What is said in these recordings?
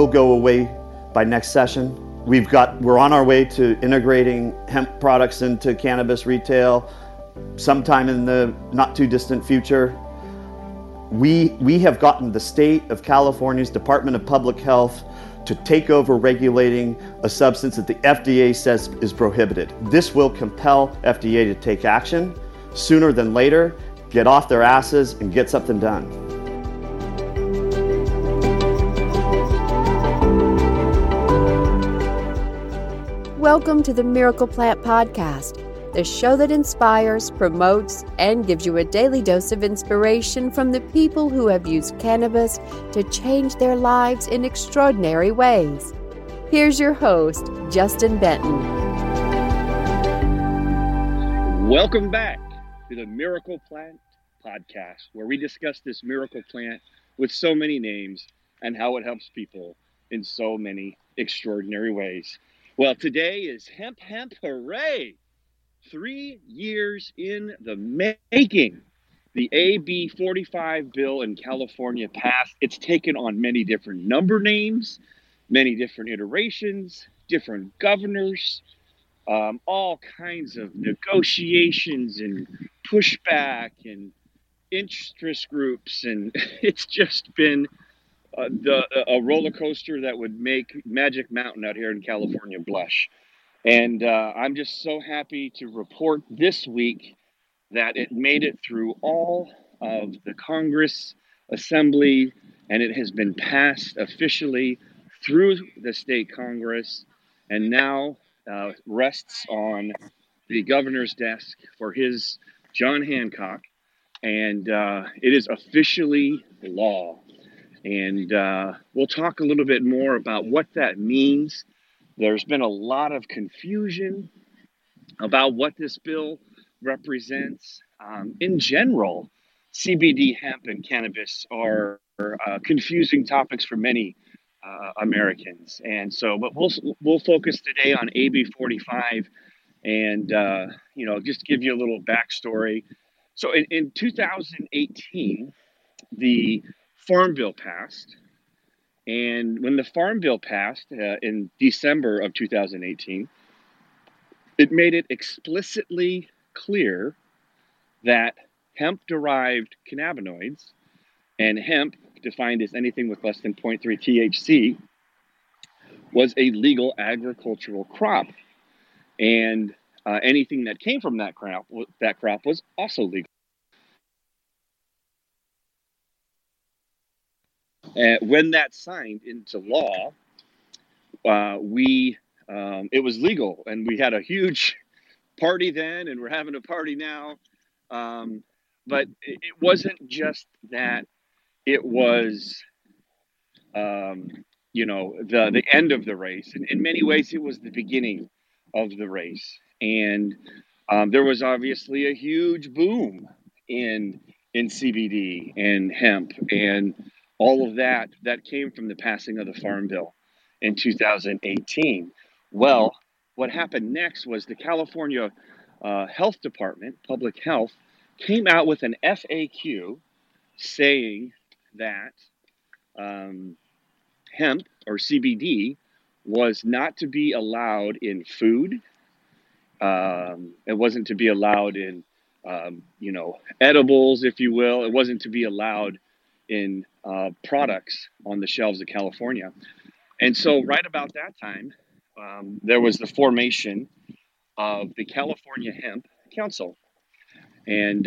go away by next session. We're on our way to integrating hemp products into cannabis retail sometime in the not too distant future. We have gotten the state of California's Department of Public Health to take over regulating a substance that the FDA says is prohibited. This will compel FDA to take action sooner than later, get off their asses and get something done. Welcome to the Miracle Plant Podcast, the show that inspires, promotes, and gives you a daily dose of inspiration from the people who have used cannabis to change their lives in extraordinary ways. Here's your host, Justin Benton. Welcome back to the Miracle Plant Podcast, where we discuss this miracle plant with so many names and how it helps people in so many extraordinary ways. Well, today is Hemp Hooray! 3 years in the making. The AB 45 bill in California passed. It's taken on many different number names, many different iterations, different governors, all kinds of negotiations and pushback and interest groups. And it's just been a roller coaster that would make Magic Mountain out here in California blush. And I'm just so happy to report this week that it made it through all of the Congress Assembly, and it has been passed officially through the state Congress, and now rests on the governor's desk for his John Hancock, and it is officially law. And we'll talk a little bit more about what that means. There's been a lot of confusion about what this bill represents. In general, CBD, hemp, and cannabis are confusing topics for many Americans. And so, but we'll focus today on AB 45 and, just give you a little backstory. So in 2018, the Farm Bill passed. And when the Farm Bill passed in December of 2018, it made it explicitly clear that hemp-derived cannabinoids, and hemp, defined as anything with less than 0.3 THC, was a legal agricultural crop. And anything that came from that crop was also legal. When that signed into law, it was legal, and we had a huge party then, and we're having a party now. But it wasn't just that; it was, the end of the race. And in many ways, it was the beginning of the race. And there was obviously a huge boom in CBD and hemp and all of that came from the passing of the Farm Bill in 2018. Well, what happened next was the California Health Department, Public Health, came out with an FAQ saying that hemp or CBD was not to be allowed in food. It wasn't to be allowed in, edibles, if you will. It wasn't to be allowed in products on the shelves of California. And so right about that time, there was the formation of the California Hemp Council. And,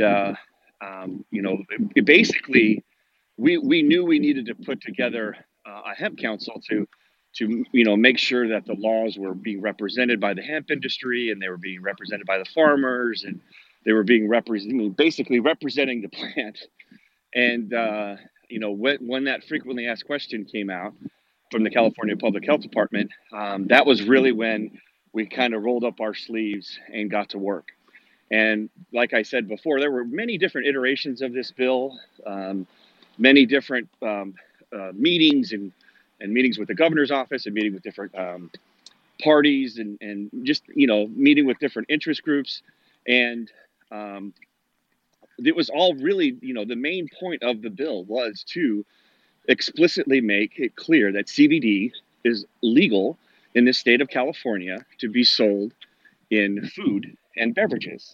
basically, we knew we needed to put together a hemp council to make sure that the laws were being represented by the hemp industry, and they were being represented by the farmers, and they were being basically representing the plant. And, when that frequently asked question came out from the California Public Health Department, that was really when we kind of rolled up our sleeves and got to work. And like I said before, there were many different iterations of this bill, many different meetings and meetings with the governor's office and meeting with different parties and just, meeting with different interest groups. And it was all really, the main point of the bill was to explicitly make it clear that CBD is legal in the state of California to be sold in food and beverages.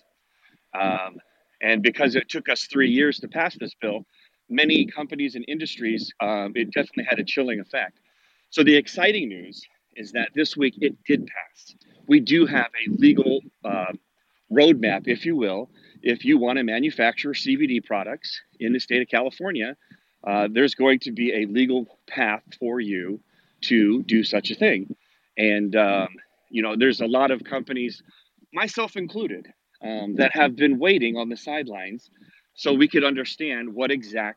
And because it took us 3 years to pass this bill, many companies and industries, it definitely had a chilling effect. So the exciting news is that this week it did pass. We do have a legal roadmap, if you will. If you want to manufacture CBD products in the state of California, there's going to be a legal path for you to do such a thing. And, there's a lot of companies, myself included, that have been waiting on the sidelines so we could understand what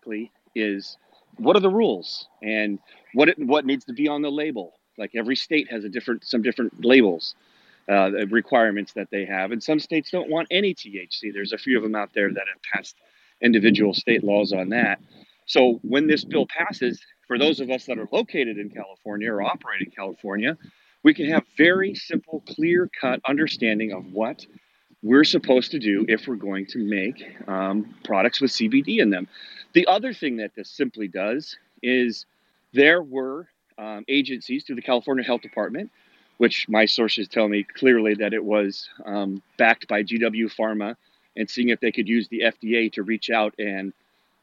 are the rules and what needs to be on the label. Like every state has some different labels, requirements that they have. And some states don't want any THC. There's a few of them out there that have passed individual state laws on that. So when this bill passes, for those of us that are located in California or operate in California, we can have very simple, clear-cut understanding of what we're supposed to do if we're going to make products with CBD in them. The other thing that this simply does is there were agencies through the California Health Department, which my sources tell me clearly that it was backed by GW Pharma, and seeing if they could use the FDA to reach out and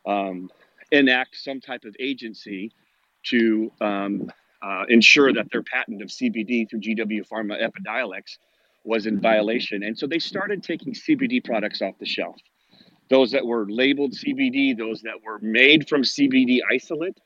enact some type of agency to ensure that their patent of CBD through GW Pharma Epidiolex was in violation. And so they started taking CBD products off the shelf. Those that were labeled CBD, those that were made from CBD isolate,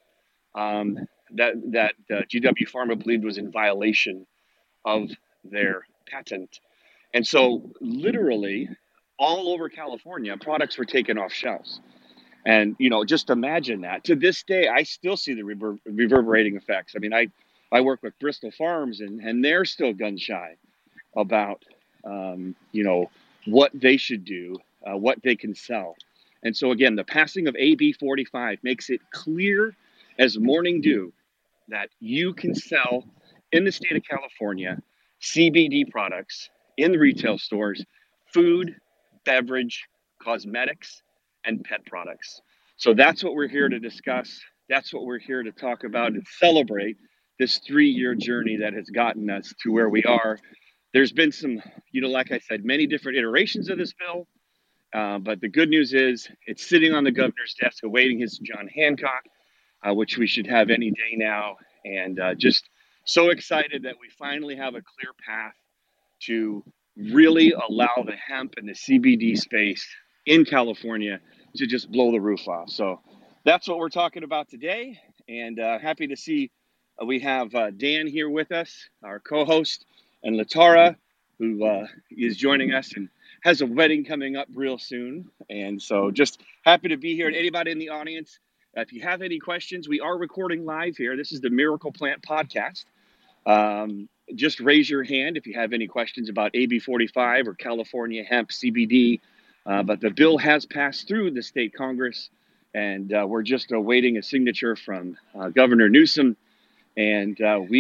that GW Pharma believed was in violation of their patent. And so literally all over California, products were taken off shelves. And, just imagine that. To this day, I still see the reverberating effects. I mean, I work with Bristol Farms, and they're still gun shy about, what they should do, what they can sell. And so, again, the passing of AB 45 makes it clear as morning dew that you can sell in the state of California CBD products in the retail stores, food, beverage, cosmetics, and pet products. So that's what we're here to discuss. That's what we're here to talk about and celebrate this 3-year journey that has gotten us to where we are. There's been some, like I said, many different iterations of this bill. But the good news is it's sitting on the governor's desk awaiting his John Hancock, which we should have any day now. And just so excited that we finally have a clear path to really allow the hemp and the CBD space in California to just blow the roof off. So that's what we're talking about today. And happy to see we have Dan here with us, our co-host, and Latara, who is joining us and has a wedding coming up real soon. And so just happy to be here. And anybody in the audience, if you have any questions, we are recording live here. This is the Miracle Plant Podcast. Just raise your hand if you have any questions about AB 45 or California hemp CBD. But the bill has passed through the state Congress, and we're just awaiting a signature from Governor Newsom. And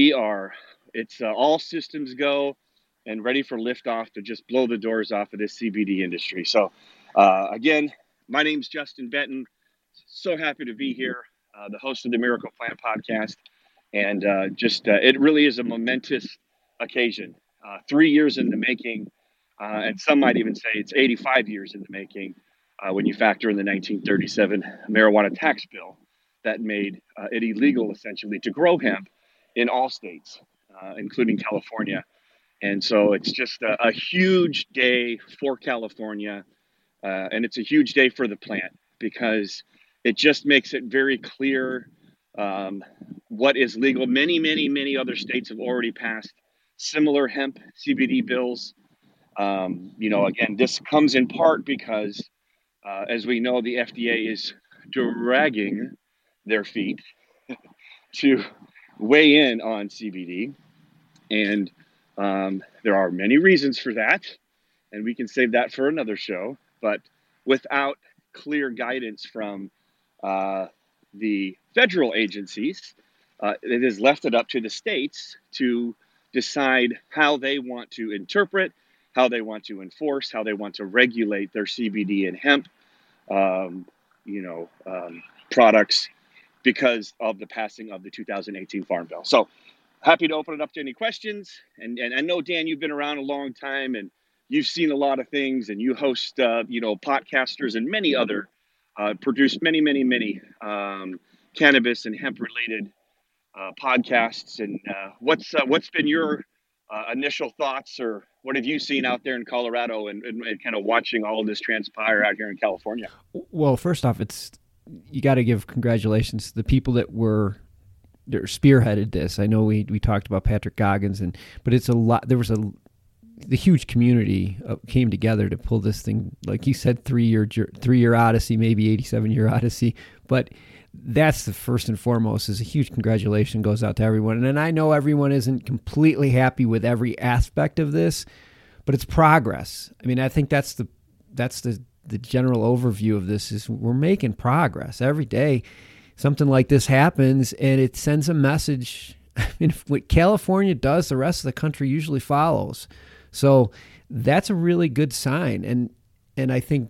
it's all systems go and ready for liftoff to just blow the doors off of this CBD industry. So again, my name's Justin Benton. So happy to be here, the host of the Miracle Plant Podcast. And it really is a momentous occasion. 3 years in the making, and some might even say it's 85 years in the making when you factor in the 1937 marijuana tax bill that made it illegal, essentially, to grow hemp in all states, including California. And so it's just a huge day for California, and it's a huge day for the plant because it just makes it very clear what is legal. Many, many, many other states have already passed similar hemp CBD bills. Again, this comes in part because, as we know, the FDA is dragging their feet to weigh in on CBD. And there are many reasons for that, and we can save that for another show. But without clear guidance from the federal agencies, it has left it up to the states to decide how they want to interpret, how they want to enforce, how they want to regulate their CBD and hemp, products because of the passing of the 2018 Farm Bill. So happy to open it up to any questions. And I know, Dan, you've been around a long time and you've seen a lot of things, and you host, podcasters and many other, produced many cannabis and hemp related podcasts. And what's been your initial thoughts, or what have you seen out there in Colorado and kind of watching all of this transpire out here in California? Well, first off, you got to give congratulations to the people that spearheaded this. I know we talked about Patrick Goggins, but it's a lot. There was the huge community came together to pull this thing, like you said, 3-year odyssey, maybe 87-year odyssey. But that's the first and foremost, is a huge congratulation goes out to everyone. And I know everyone isn't completely happy with every aspect of this, but it's progress. I mean, I think that's the general overview of this, is we're making progress every day. Something like this happens and it sends a message. I mean, if what California does, the rest of the country usually follows. So that's a really good sign. And I think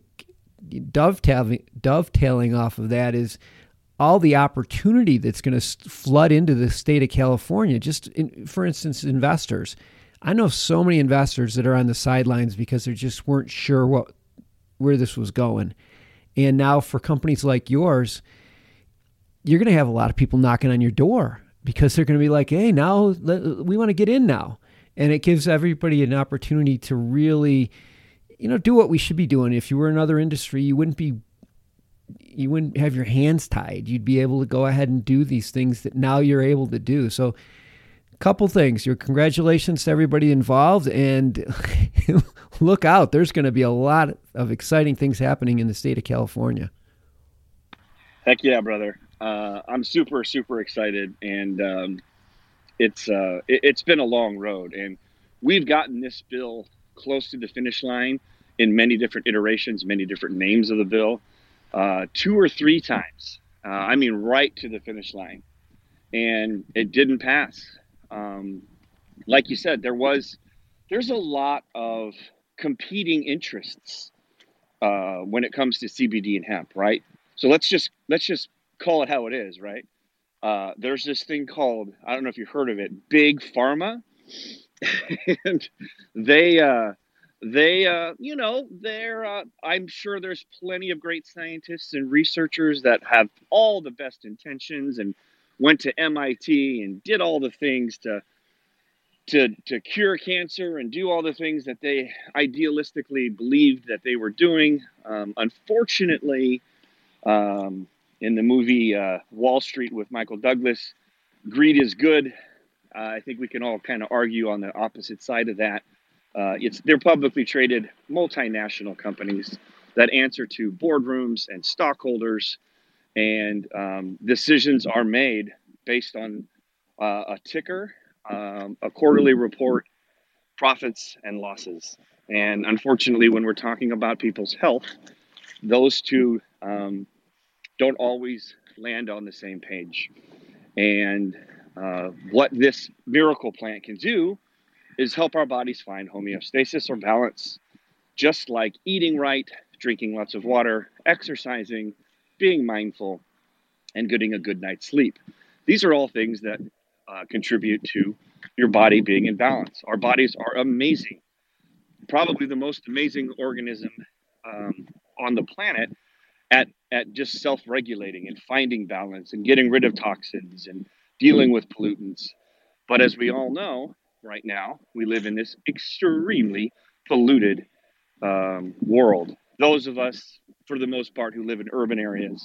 dovetailing off of that is all the opportunity that's going to flood into the state of California. For instance, investors. I know so many investors that are on the sidelines because they just weren't sure where this was going. And now for companies like yours, you're going to have a lot of people knocking on your door because they're going to be like, hey, now we want to get in now. And it gives everybody an opportunity to really, do what we should be doing. If you were in another industry, you wouldn't have your hands tied. You'd be able to go ahead and do these things that now you're able to do. So a couple things. Your congratulations to everybody involved, and look out. There's going to be a lot of exciting things happening in the state of California. Heck yeah, brother. I'm super, super excited. And it's been a long road. And we've gotten this bill close to the finish line in many different iterations, many different names of the bill, 2 or 3 times. Right to the finish line. And it didn't pass. Like you said, there's a lot of competing interests when it comes to CBD and hemp, right? So let's just call it how it is, right? There's this thing called, I don't know if you've heard of it, Big Pharma. And I'm sure there's plenty of great scientists and researchers that have all the best intentions and went to MIT and did all the things to cure cancer and do all the things that they idealistically believed that they were doing. Unfortunately, in the movie Wall Street with Michael Douglas, greed is good. I think we can all kind of argue on the opposite side of that. They're publicly traded multinational companies that answer to boardrooms and stockholders, and decisions are made based on a ticker, a quarterly report, profits and losses. And unfortunately, when we're talking about people's health, those two don't always land on the same page. And what this miracle plant can do is help our bodies find homeostasis or balance, just like eating right, drinking lots of water, exercising, being mindful, and getting a good night's sleep. These are all things that contribute to your body being in balance. Our bodies are amazing, probably the most amazing organism on the planet at just self-regulating and finding balance and getting rid of toxins and dealing with pollutants. But as we all know, right now, we live in this extremely polluted world. Those of us, for the most part, who live in urban areas,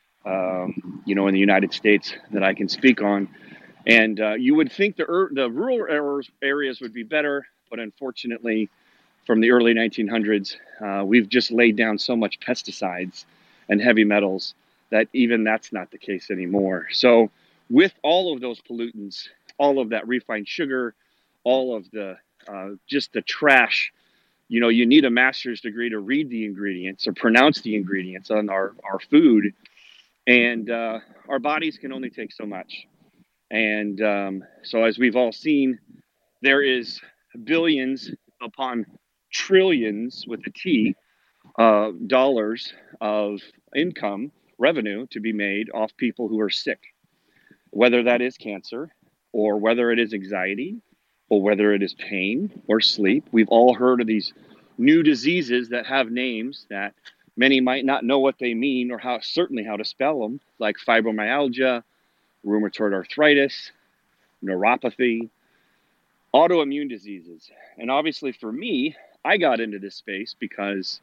in the United States that I can speak on. And you would think the rural areas would be better, but unfortunately, from the early 1900s, we've just laid down so much pesticides and heavy metals that even that's not the case anymore. So with all of those pollutants, all of that refined sugar, all of the just the trash, you need a master's degree to read the ingredients or pronounce the ingredients on our food. And our bodies can only take so much. And so as we've all seen, there is billions upon trillions with a T dollars of income revenue to be made off people who are sick, whether that is cancer or whether it is anxiety or whether it is pain or sleep. We've all heard of these new diseases that have names that many might not know what they mean or certainly how to spell them, like fibromyalgia, rheumatoid arthritis, neuropathy, autoimmune diseases. And obviously for me, I got into this space because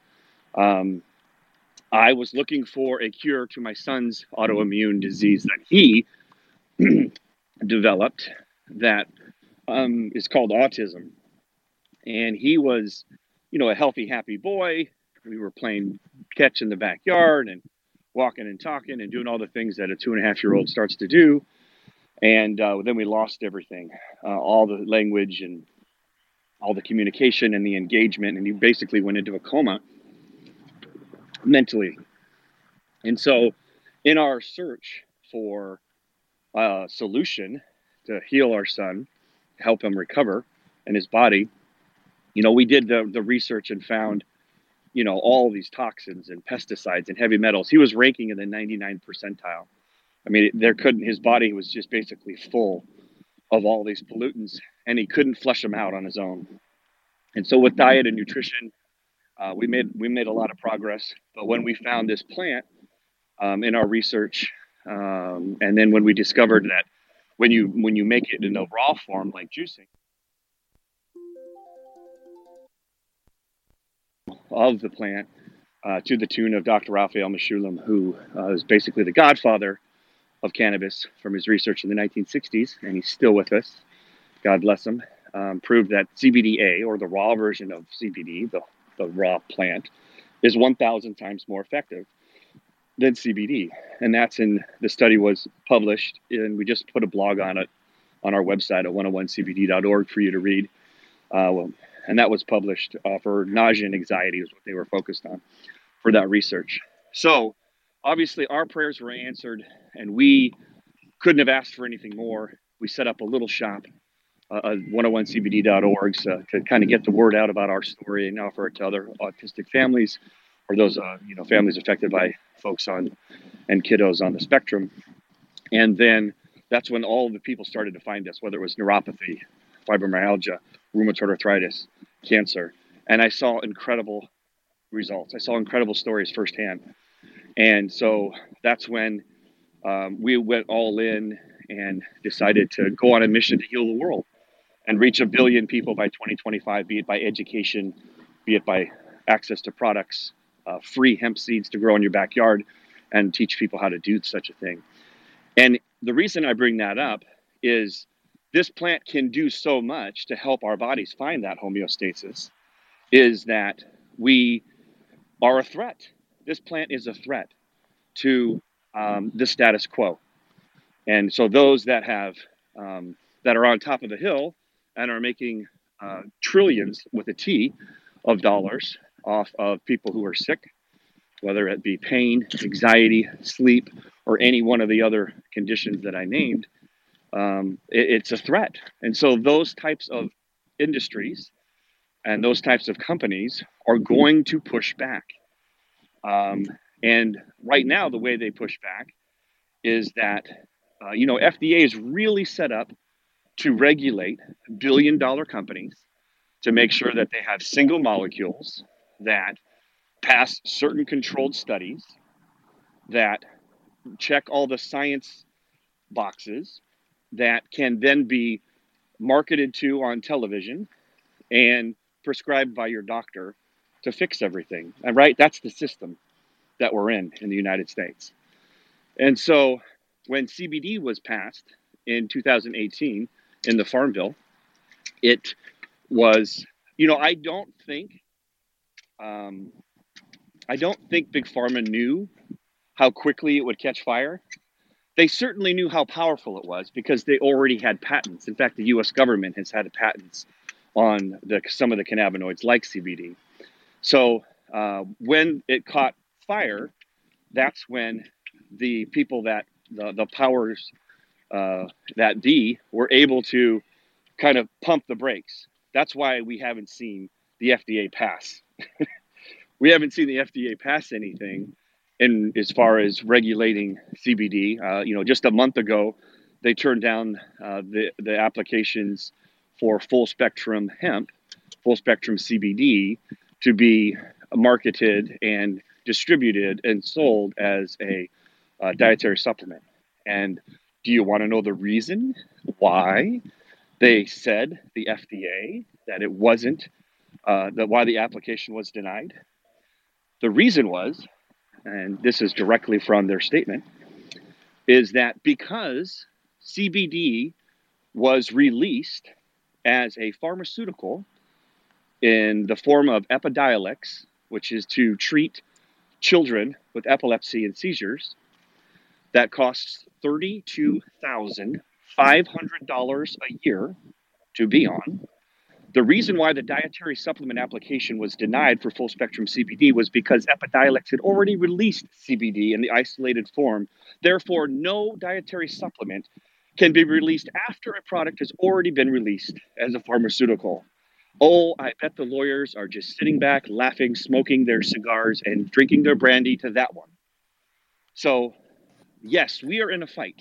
I was looking for a cure to my son's autoimmune disease that he developed that is called autism. And he was, a healthy, happy boy. We were playing catch in the backyard and walking and talking and doing all the things that a 2.5-year-old starts to do. And then we lost everything, all the language and all the communication and the engagement. And he basically went into a coma mentally. And so in our search for a solution to heal our son, help him recover and his body, we did the research and found, all these toxins and pesticides and heavy metals. He was ranking in the 99th percentile. I mean, his body was just basically full of all these pollutants, and he couldn't flush them out on his own. And so with diet and nutrition, we made a lot of progress. But when we found this plant in our research, and then when we discovered that when you make it in a raw form like juicing of the plant, to the tune of Dr. Raphael Mechoulam, who is basically the godfather of cannabis from his research in the 1960s, and he's still with us, God bless him, proved that CBDA, or the raw version of CBD, the raw plant, is 1,000 times more effective than CBD. And the study was published, and we just put a blog on it on our website at 101cbd.org for you to read. And that was published for nausea and anxiety is what they were focused on for that research. So obviously our prayers were answered, and we couldn't have asked for anything more. We set up a little shop, 101cbd.org, to kind of get the word out about our story and offer it to other autistic families or those families affected by folks and kiddos on the spectrum. And then that's when all the people started to find us, whether it was neuropathy, fibromyalgia, rheumatoid arthritis, cancer. And I saw incredible results. I saw incredible stories firsthand. And so that's when we went all in and decided to go on a mission to heal the world and reach 1 billion people by 2025, be it by education, be it by access to products, free hemp seeds to grow in your backyard, and teach people how to do such a thing. And the reason I bring that up is this plant can do so much to help our bodies find that homeostasis, is that we are a threat. This plant is a threat to the status quo. And so those that are on top of the hill and are making trillions with a T of dollars off of people who are sick, whether it be pain, anxiety, sleep, or any one of the other conditions that I named, it's a threat. And so those types of industries and those types of companies are going to push back. And right now, the way they push back is that, FDA is really set up to regulate billion-dollar companies to make sure that they have single molecules that pass certain controlled studies, that check all the science boxes, that can then be marketed to on television and prescribed by your doctor to fix everything. And right, that's the system that we're in the United States. And so when CBD was passed in 2018 in the Farm Bill, it was, I don't think Big Pharma knew how quickly it would catch fire. They certainly knew how powerful it was because they already had patents. In fact, the U.S. government has had patents on some of the cannabinoids like CBD. So when it caught fire, that's when the people that the powers that be were able to kind of pump the brakes. That's why we haven't seen the FDA pass. We haven't seen the FDA pass anything in as far as regulating CBD. Just a month ago, they turned down the applications for full spectrum hemp, full spectrum CBD, to be marketed and distributed and sold as a dietary supplement. And do you want to know the reason why they said, the FDA, that it wasn't, why the application was denied? The reason was, and this is directly from their statement, is that because CBD was released as a pharmaceutical in the form of Epidiolex, which is to treat children with epilepsy and seizures, that costs $32,500 a year to be on. The reason why the dietary supplement application was denied for full spectrum CBD was because Epidiolex had already released CBD in the isolated form. Therefore, no dietary supplement can be released after a product has already been released as a pharmaceutical. Oh, I bet the lawyers are just sitting back, laughing, smoking their cigars, and drinking their brandy to that one. So, yes, we are in a fight.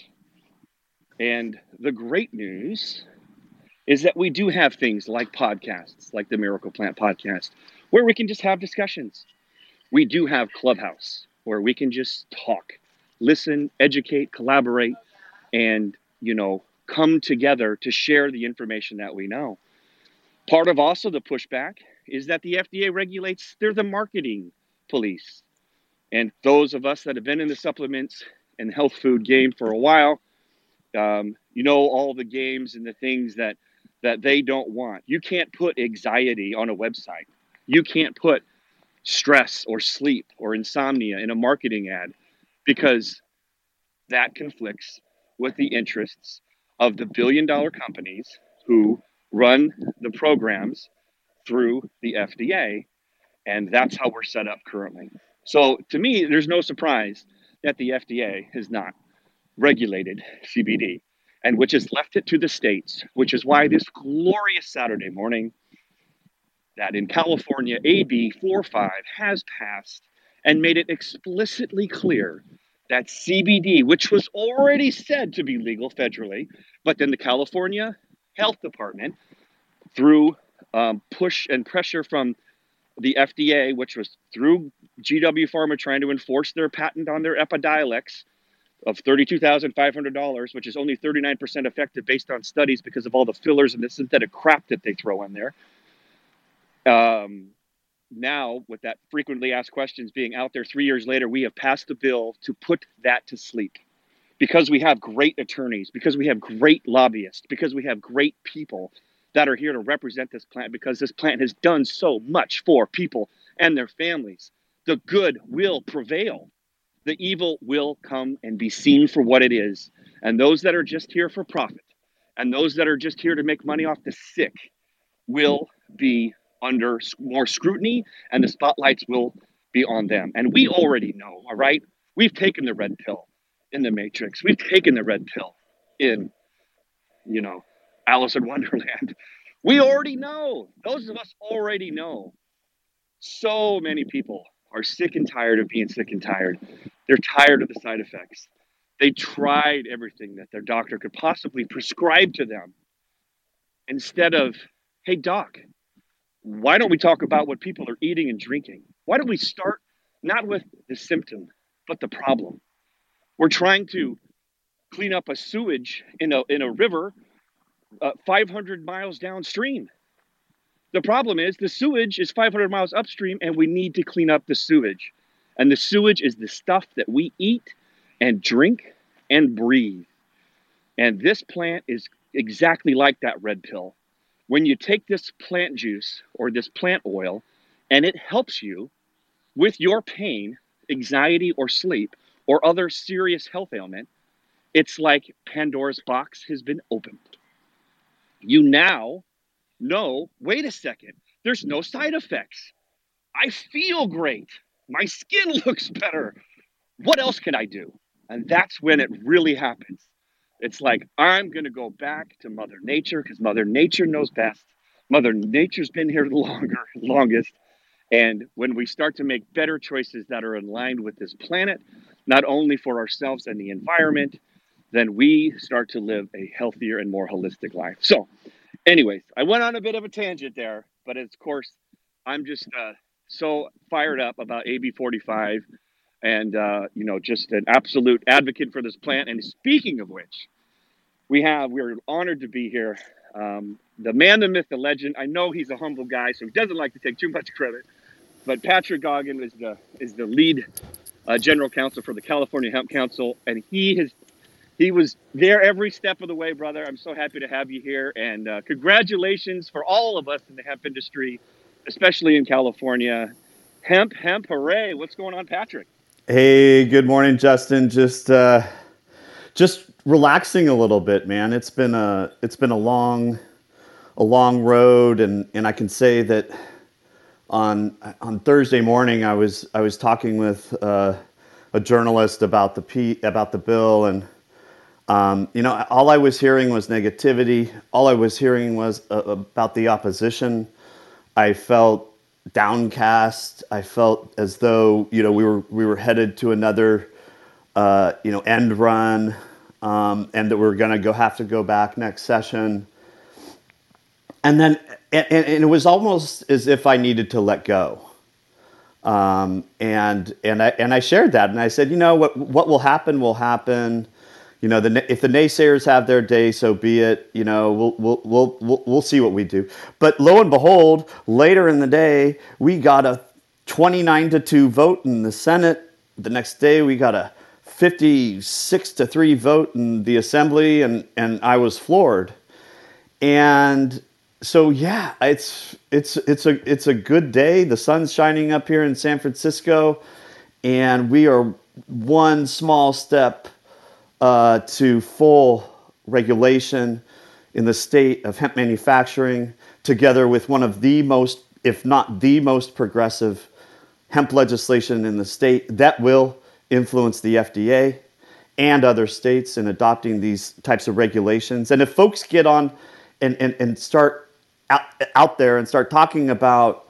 And the great news is that we do have things like podcasts, like the Miracle Plant podcast, where we can just have discussions. We do have Clubhouse, where we can just talk, listen, educate, collaborate, and, come together to share the information that we know. Part of also the pushback is that the FDA regulates, they're the marketing police. And those of us that have been in the supplements and health food game for a while, all the games and the things that they don't want. You can't put anxiety on a website. You can't put stress or sleep or insomnia in a marketing ad, because that conflicts with the interests of the billion-dollar companies who run the programs through the FDA, and that's how we're set up currently. So to me, there's no surprise that the FDA has not regulated CBD, and which has left it to the states, which is why this glorious Saturday morning that in California, AB 45 has passed and made it explicitly clear that CBD, which was already said to be legal federally, but then the California Health Department, through push and pressure from the FDA, which was through GW Pharma trying to enforce their patent on their Epidiolex of $32,500, which is only 39% effective based on studies because of all the fillers and the synthetic crap that they throw in there. Now, with that frequently asked questions being out there 3 years later, we have passed the bill to put that to sleep, because we have great attorneys, because we have great lobbyists, because we have great people that are here to represent this plant, because this plant has done so much for people and their families. The good will prevail. The evil will come and be seen for what it is. And those that are just here for profit, and those that are just here to make money off the sick, will be under more scrutiny, and the spotlights will be on them. And we already know, all right? We've taken the red pill in the Matrix. We've taken the red pill in, Alice in Wonderland. We already know. Those of us already know. So many people are sick and tired of being sick and tired. They're tired of the side effects. They tried everything that their doctor could possibly prescribe to them. Instead of, hey, doc, why don't we talk about what people are eating and drinking? Why don't we start not with the symptom, but the problem? We're trying to clean up a sewage in a river 500 miles downstream. The problem is the sewage is 500 miles upstream, and we need to clean up the sewage. And the sewage is the stuff that we eat and drink and breathe. And this plant is exactly like that red pill. When you take this plant juice or this plant oil, and it helps you with your pain, anxiety, or sleep, or other serious health ailment, it's like Pandora's box has been opened. You now know, wait a second, there's no side effects. I feel great. My skin looks better. What else can I do? And that's when it really happens. It's like, I'm going to go back to Mother Nature, because Mother Nature knows best. Mother Nature's been here the longest. And when we start to make better choices that are aligned with this planet, not only for ourselves and the environment, then we start to live a healthier and more holistic life. So anyways, I went on a bit of a tangent there, but of course, I'm just so fired up about AB 45 and, just an absolute advocate for this plant. And speaking of which, we're honored to be here. The man, the myth, the legend. I know he's a humble guy, so he doesn't like to take too much credit. But Patrick Goggin is the lead general counsel for the California Hemp Council, and he was there every step of the way, brother. I'm so happy to have you here, and congratulations for all of us in the hemp industry, especially in California. Hemp, hooray! What's going on, Patrick? Hey, good morning, Justin. Just relaxing a little bit, man. It's been a long road, and I can say that on Thursday morning I was talking with a journalist about the bill, and all I was hearing was negativity. All I was hearing was about the opposition. I felt downcast. I felt as though we were headed to another end run, and that we're going to have to go back next session. And then and it was almost as if I needed to let go. And I shared that, and I said, what will happen will happen. If the naysayers have their day, so be it. We'll see what we do. But lo and behold, later in the day, we got a 29-2 vote in the Senate. The next day, we got a 56-3 vote in the Assembly, and I was floored. And so yeah, it's a good day. The sun's shining up here in San Francisco, and we are one small step to full regulation in the state of hemp manufacturing, together with one of the most, if not the most progressive hemp legislation in the state that will influence the FDA and other states in adopting these types of regulations. And if folks get on and start out there and start talking about,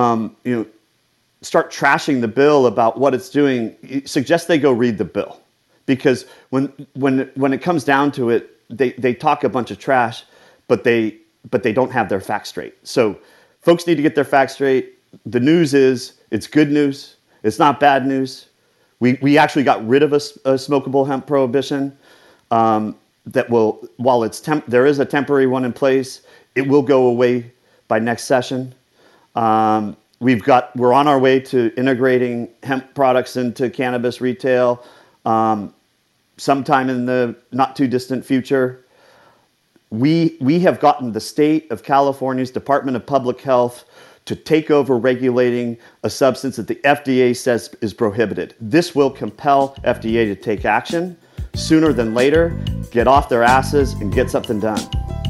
start trashing the bill about what it's doing, suggest they go read the bill. Because when it comes down to it, they talk a bunch of trash, but they don't have their facts straight. So folks need to get their facts straight. The news is it's good news. It's not bad news. We actually got rid of a smokable hemp prohibition that will, while there is a temporary one in place, it will go away by next session. We're on our way to integrating hemp products into cannabis retail sometime in the not too distant future. We have gotten the state of California's Department of Public Health to take over regulating a substance that the FDA says is prohibited. This will compel FDA to take action sooner than later, get off their asses, and get something done.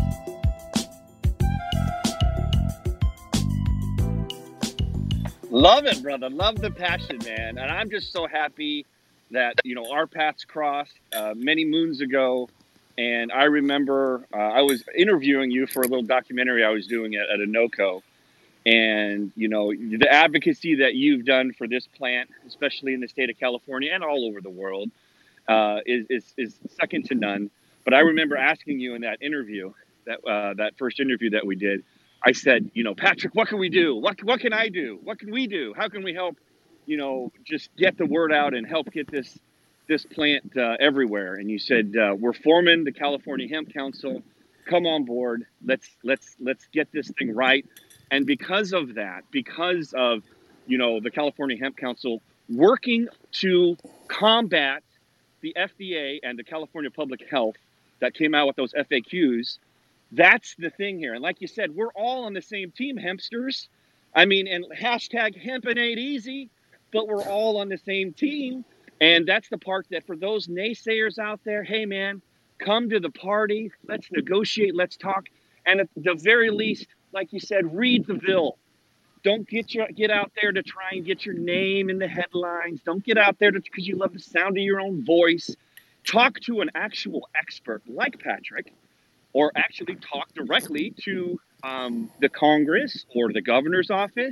Love it, brother. Love the passion, man. And I'm just so happy that, our paths crossed many moons ago. And I remember I was interviewing you for a little documentary I was doing at Anoco. And, the advocacy that you've done for this plant, especially in the state of California and all over the world, is second to none. But I remember asking you in that interview, that first interview that we did, I said, Patrick, what can we do? What can I do? What can we do? How can we help, just get the word out and help get this plant everywhere? And you said, we're forming the California Hemp Council. Come on board. Let's get this thing right. And because of that, because of, the California Hemp Council working to combat the FDA and the California Public Health that came out with those FAQs, that's the thing here. And like you said, we're all on the same team, hempsters. I mean, and hashtag hemping ain't easy, but we're all on the same team. And that's the part that for those naysayers out there, hey, man, come to the party. Let's negotiate. Let's talk. And at the very least, like you said, read the bill. Don't get out there to try and get your name in the headlines. Don't get out there because you love the sound of your own voice. Talk to an actual expert like Patrick, or actually talk directly to the Congress or the governor's office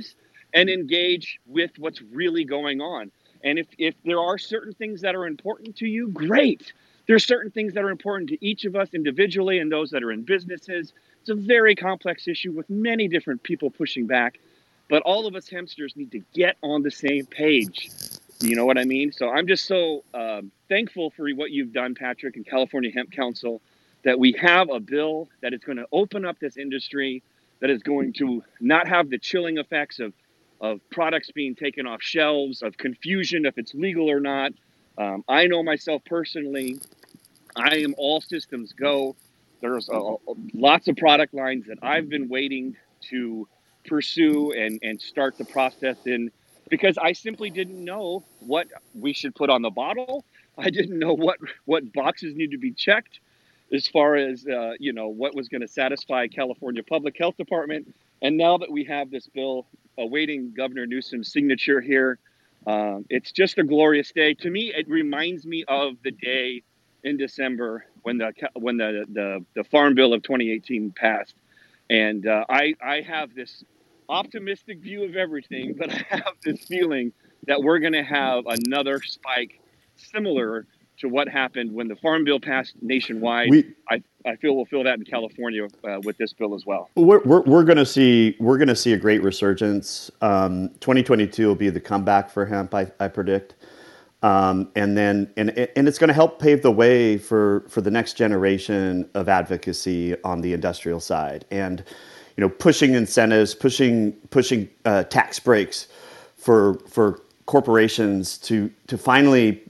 and engage with what's really going on. And if there are certain things that are important to you, great. There's certain things that are important to each of us individually and those that are in businesses. It's a very complex issue with many different people pushing back, but all of us hempsters need to get on the same page. You know what I mean? So I'm just so thankful for what you've done, Patrick, and California Hemp Council, that we have a bill that is going to open up this industry, that is going to not have the chilling effects of products being taken off shelves, of confusion if it's legal or not. I know myself personally, I am all systems go. There's lots of product lines that I've been waiting to pursue and start the process in, because I simply didn't know what we should put on the bottle. I didn't know what boxes need to be checked as far as, what was going to satisfy California Public Health Department. And now that we have this bill awaiting Governor Newsom's signature here, it's just a glorious day. To me, it reminds me of the day in December when the Farm Bill of 2018 passed. And I have this optimistic view of everything, but I have this feeling that we're going to have another spike similar to what happened when the Farm Bill passed nationwide. I feel we'll feel that in California with this bill as well. We're going to see a great resurgence. 2022 will be the comeback for hemp, I predict, and it's going to help pave the way for the next generation of advocacy on the industrial side, and pushing incentives, pushing tax breaks for corporations to finally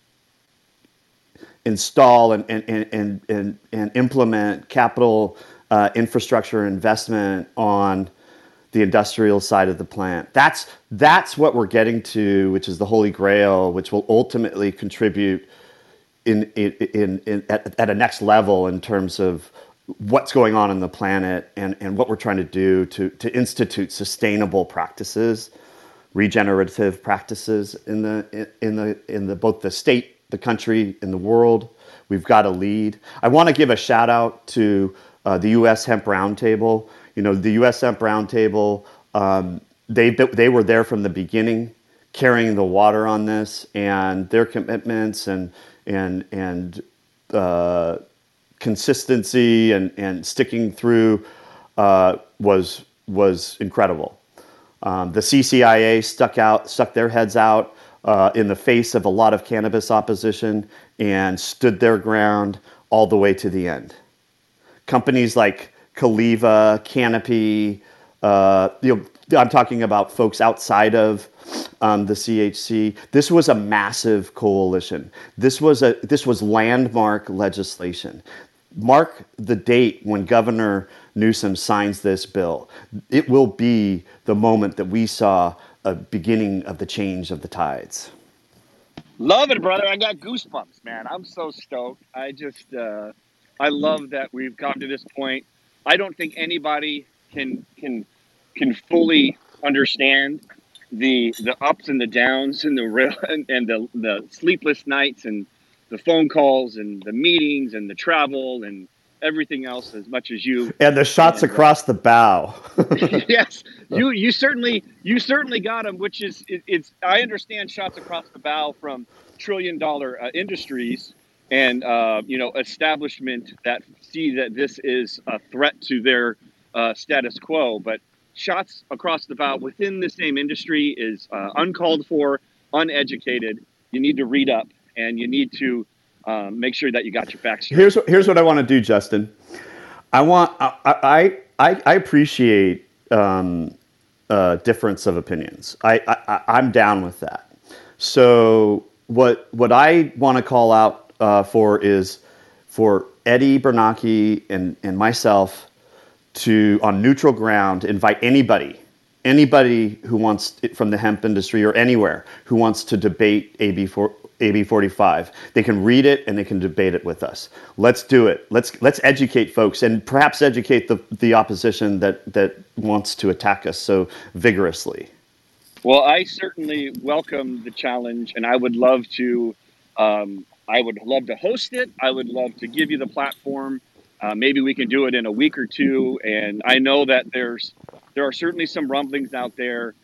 install and implement capital infrastructure investment on the industrial side of the plant. That's what we're getting to, which is the Holy Grail, which will ultimately contribute at a next level in terms of what's going on the planet and what we're trying to do to institute sustainable practices, regenerative practices in the both the state, the country, and the world. We've got to lead. I want to give a shout out to the U.S. Hemp Roundtable. The U.S. Hemp Roundtable, they were there from the beginning, carrying the water on this, and their commitments and consistency and sticking through was incredible. The CCIA stuck their heads out in the face of a lot of cannabis opposition and stood their ground all the way to the end. Companies like Caliva, Canopy, I'm talking about folks outside of the CHC. This was a massive coalition. This was landmark legislation. Mark the date when Governor Newsom signs this bill. It will be the moment that we saw a beginning of the change of the tides. Love it, brother. I got goosebumps, man. I'm so stoked. I love that we've come to this point. I don't think anybody can fully understand the ups and the downs and the sleepless nights and the phone calls and the meetings and the travel and everything else as much as you. And the shots across the bow. Yes, you certainly got them. Which is it's. I understand shots across the bow from $1 trillion industries and establishment that see that this is a threat to their status quo, but shots across the bow within the same industry is uncalled for, uneducated. You need to read up, and you need to make sure that you got your facts straight. Here's what I want to do, Justin. I appreciate difference of opinions. I'm down with that. So what I want to call out is for Eddie Bernanke and myself to, on neutral ground, invite anybody who wants it from the hemp industry or anywhere who wants to debate AB 45. They can read it and they can debate it with us. Let's do it. Let's educate folks and perhaps educate the opposition that wants to attack us so vigorously. Well, I certainly welcome the challenge, and I would love to. I would love to host it. I would love to give you the platform. Maybe we can do it in a week or two. And I know that there are certainly some rumblings out there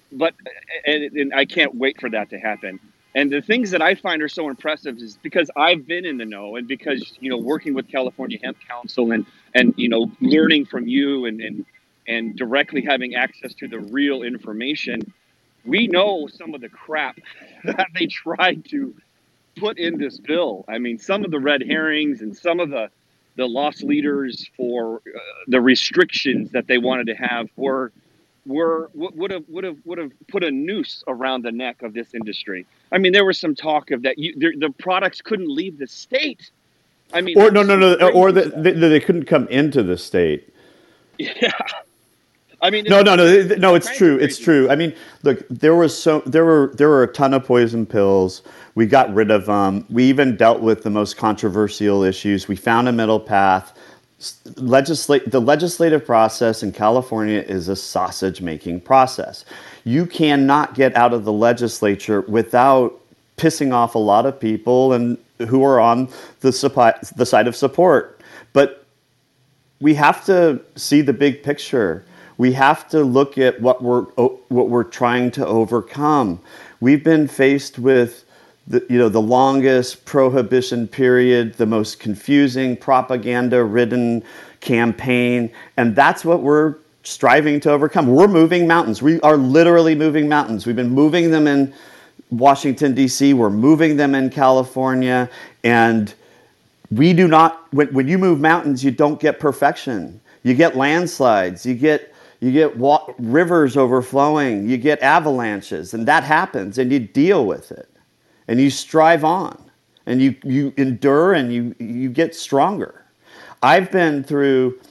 but and I can't wait for that to happen. And the things that I find are so impressive is because I've been in the know, and because, you know, working with California Hemp Council and you know, learning from you and directly having access to the real information, we know some of the crap that they tried to put in this bill. I mean, some of the red herrings and some of the lost leaders for the restrictions that they wanted to have would have put a noose around the neck of this industry. I mean, there was some talk of that the products couldn't leave the state. I mean, or or they couldn't come into the state. Yeah. I mean, no. It's true. It's true. I mean, look, there were a ton of poison pills. We got rid of them. We even dealt with the most controversial issues. We found a middle path. The legislative process in California is a sausage-making process. You cannot get out of the legislature without pissing off a lot of people and who are on the side of support. But we have to see the big picture. We have to look at what we're trying to overcome. We've been faced with the longest prohibition period, the most confusing, propaganda-ridden campaign, and that's what we're striving to overcome. We're moving mountains. We are literally moving mountains. We've been moving them in Washington, D.C. We're moving them in California, and we do not. When you move mountains, you don't get perfection. You get landslides. You get rivers overflowing. You get avalanches, and that happens, and you deal with it. And you strive on, and you endure, and you get stronger. I've been through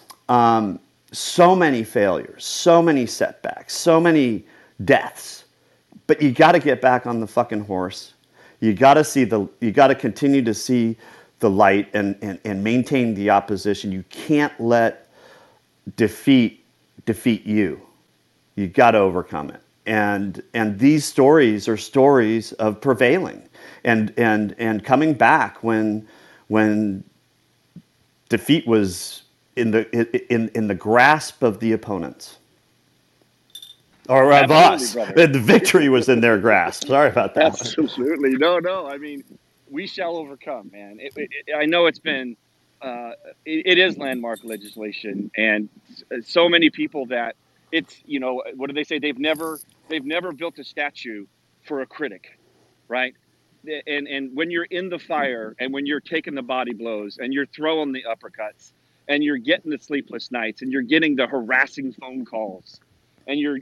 so many failures, so many setbacks, so many deaths, but you got to get back on the fucking horse. You got to continue to see the light and maintain the opposition. You can't let defeat you. You got to overcome it. And these stories are stories of prevailing and coming back when defeat was in the grasp of the opponents, or of us. The victory was in their grasp. Sorry about that. Absolutely, no. I mean, we shall overcome, man. I know it's been it is landmark legislation, and so many people that it's, you know, what do they say? They've never built a statue for a critic, right? And when you're in the fire, and when you're taking the body blows, and you're throwing the uppercuts, and you're getting the sleepless nights, and you're getting the harassing phone calls, and your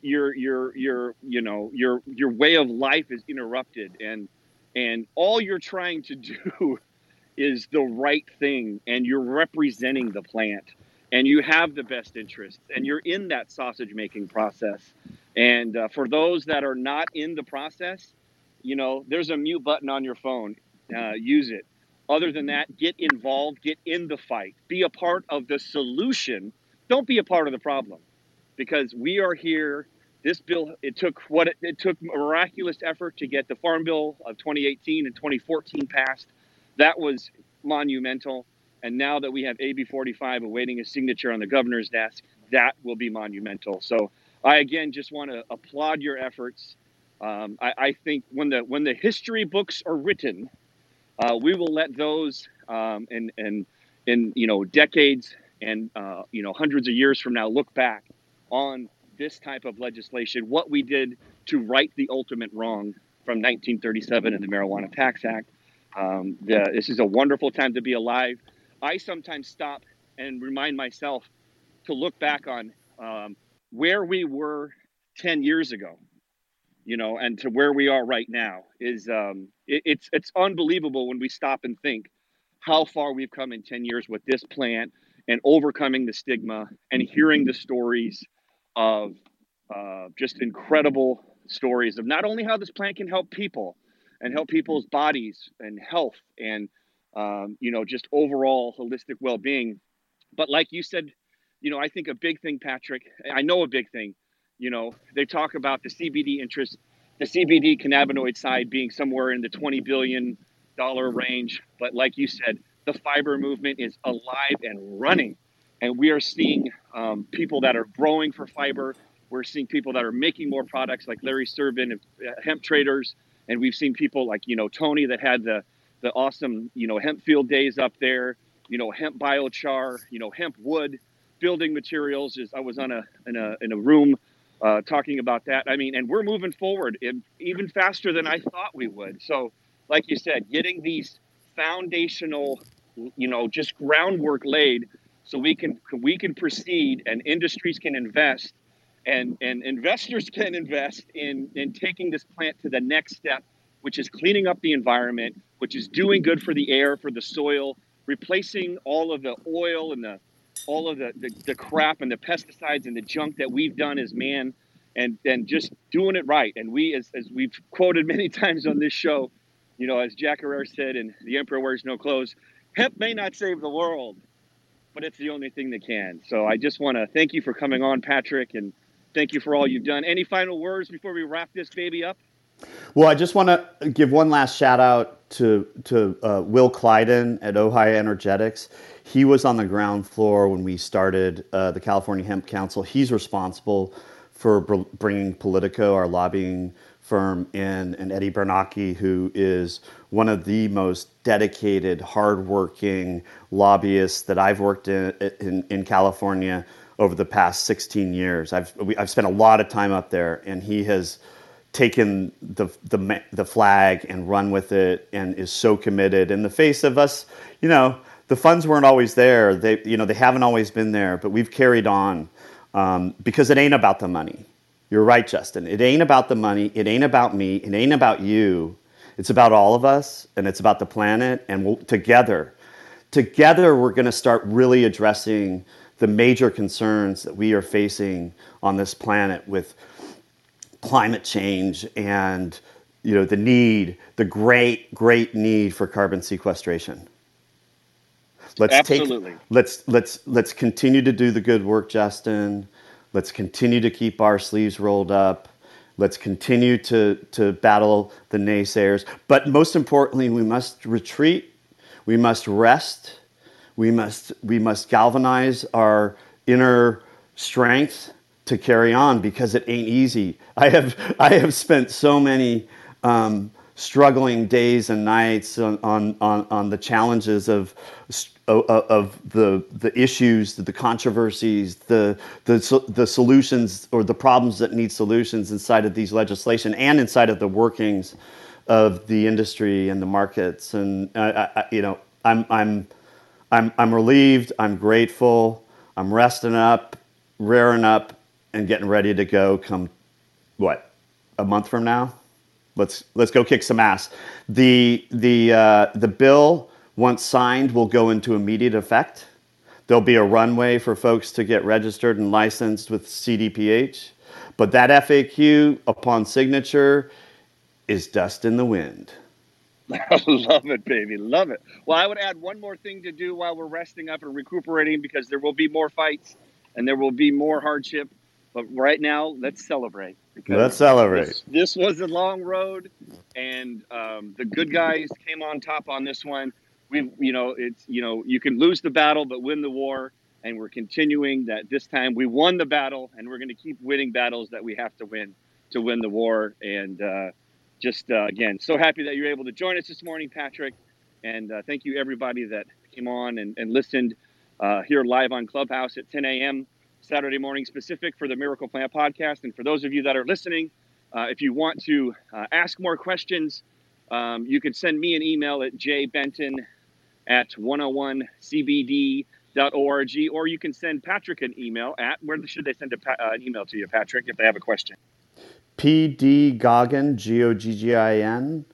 way of life is interrupted, and all you're trying to do is the right thing, and you're representing the plant, and you have the best interests, and you're in that sausage making process. And for those that are not in the process, you know, there's a mute button on your phone. Use it. Other than that, get involved, get in the fight, be a part of the solution. Don't be a part of the problem, because we are here. This bill, it took miraculous effort to get the Farm Bill of 2018 and 2014 passed. That was monumental. And now that we have AB 45 awaiting a signature on the governor's desk, that will be monumental. So I, again, just want to applaud your efforts. I think when the history books are written, we will let those in decades and hundreds of years from now look back on this type of legislation, what we did to right the ultimate wrong from 1937 and the Marijuana Tax Act. This is a wonderful time to be alive. I sometimes stop and remind myself to look back on where we were 10 years ago, and to where we are right now. It's unbelievable when we stop and think how far we've come in 10 years with this plant, and overcoming the stigma, and hearing the stories of just incredible stories of not only how this plant can help people and help people's bodies and health and just overall holistic well-being. But like you said, I think a big thing, Patrick, I know a big thing, they talk about the CBD interest, the CBD cannabinoid side being somewhere in the $20 billion range. But like you said, the fiber movement is alive and running. And we are seeing people that are growing for fiber, We're seeing people that are making more products like Larry Servin of Hemp Traders. And we've seen people like, Tony that had the awesome, hemp field days up there, hemp biochar, hemp wood, building materials. I was in a room talking about that. I mean, and we're moving forward even faster than I thought we would. So like you said, getting these foundational, just groundwork laid so we can proceed and industries can invest and investors can invest in taking this plant to the next step, which is cleaning up the environment, which is doing good for the air, for the soil, replacing all of the oil and all of the crap and the pesticides and the junk that we've done as man, and just doing it right. And we, as we've quoted many times on this show, as Jack Herrera said in The Emperor Wears No Clothes, hemp may not save the world, but it's the only thing that can. So I just want to thank you for coming on, Patrick, and thank you for all you've done. Any final words before we wrap this baby up? Well, I just want to give one last shout out to Will Clyden at Ojai Energetics. He was on the ground floor when we started the California Hemp Council. He's responsible for bringing Politico, our lobbying firm, in, and Eddie Bernacchi, who is one of the most dedicated, hardworking lobbyists that I've worked in California over the past 16 years. I've spent a lot of time up there, and he has taken the flag and run with it, and is so committed in the face of us. The funds weren't always there. They haven't always been there, but we've carried on because it ain't about the money. You're right, Justin. It ain't about the money. It ain't about me. It ain't about you. It's about all of us, and it's about the planet. And together, we're going to start really addressing the major concerns that we are facing on this planet with climate change and the great need for carbon sequestration. Absolutely. Let's continue to do the good work, Justin. Let's continue to keep our sleeves rolled up. Let's continue to battle the naysayers. But most importantly, we must retreat. We must rest. We must galvanize our inner strength to carry on, because it ain't easy. I have spent so many struggling days and nights on the challenges of the issues, the controversies, the solutions or the problems that need solutions inside of these legislation and inside of the workings of the industry and the markets. And I'm relieved. I'm grateful. I'm resting up, rearing up, and getting ready to go. Come a month from now? Let's go kick some ass. The bill, once signed, will go into immediate effect. There'll be a runway for folks to get registered and licensed with CDPH. But that FAQ, upon signature, is dust in the wind. I love it, baby. Love it. Well, I would add one more thing to do while we're resting up and recuperating, because there will be more fights and there will be more hardship. But right now, let's celebrate. Let's celebrate. This was a long road, and the good guys came on top on this one. You can lose the battle but win the war, and we're continuing that. This time we won the battle, and we're going to keep winning battles that we have to win the war. And again, so happy that you're able to join us this morning, Patrick. And thank you everybody that came on and listened here live on Clubhouse at 10 a.m. Saturday morning Pacific for the Miracle Plant podcast. And for those of you that are listening, if you want to ask more questions, you can send me an email at jbenton@101cbd.org, or you can send Patrick an email at, where should they send an email to you, Patrick, if they have a question? pdgoggin, Goggin,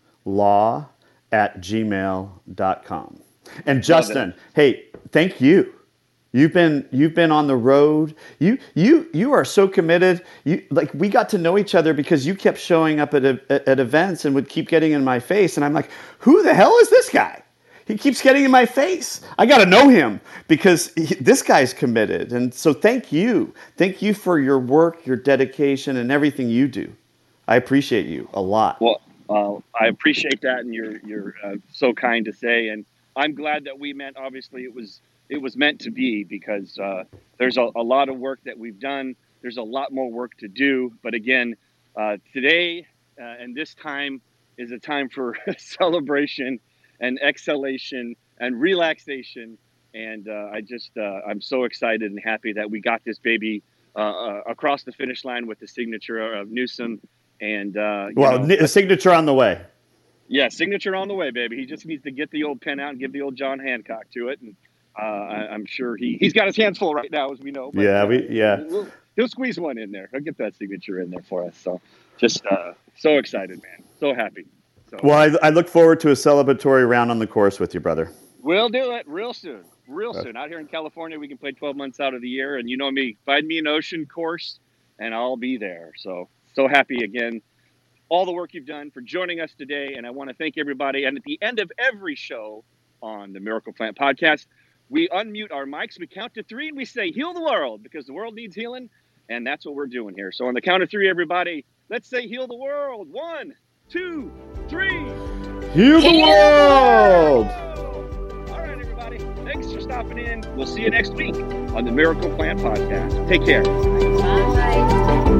law@gmail.com. And Justin, hey, thank you. You've been on the road. You are so committed. We got to know each other because you kept showing up at events and would keep getting in my face, and I'm like, who the hell is this guy? He keeps getting in my face. I got to know him because this guy's committed. And so thank you for your work, your dedication, and everything you do. I appreciate you a lot. Well, I appreciate that, and you're so kind to say. And I'm glad that we met. Obviously, it was meant to be, because there's a lot of work that we've done There's a lot more work to do. But again, today and this time is a time for celebration and exhalation and relaxation. And I'm so excited and happy that we got this baby across the finish line with the signature of Newsom. And a signature on the way. Yeah, signature on the way, baby. He just needs to get the old pen out and give the old John Hancock to it. And I'm sure he's got his hands full right now, as we know. But, he'll squeeze one in there. He'll get that signature in there for us. So just so excited, man. So happy. So, well, I look forward to a celebratory round on the course with you, brother. We'll do it real soon. Soon. Out here in California, we can play 12 months out of the year. And you know me, find me an ocean course, and I'll be there. So happy again. All the work you've done for joining us today. And I want to thank everybody. And at the end of every show on the Miracle Plant Podcast, we unmute our mics, we count to 3, and we say, heal the world, because the world needs healing. And that's what we're doing here. So on the count of 3, everybody, let's say heal the world. 1, 2, 3. Heal the world! All right, everybody. Thanks for stopping in. We'll see you next week on the Miracle Plant Podcast. Take care. Bye.